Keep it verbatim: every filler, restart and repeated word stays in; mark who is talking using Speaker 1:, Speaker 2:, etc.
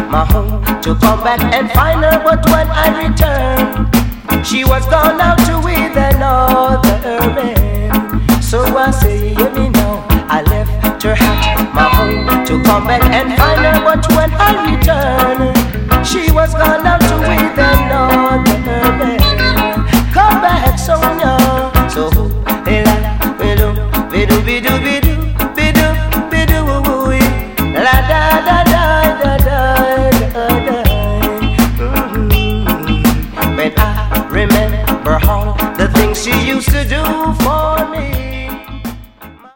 Speaker 1: my home to come back and find her. But when I returned, she was gone out to his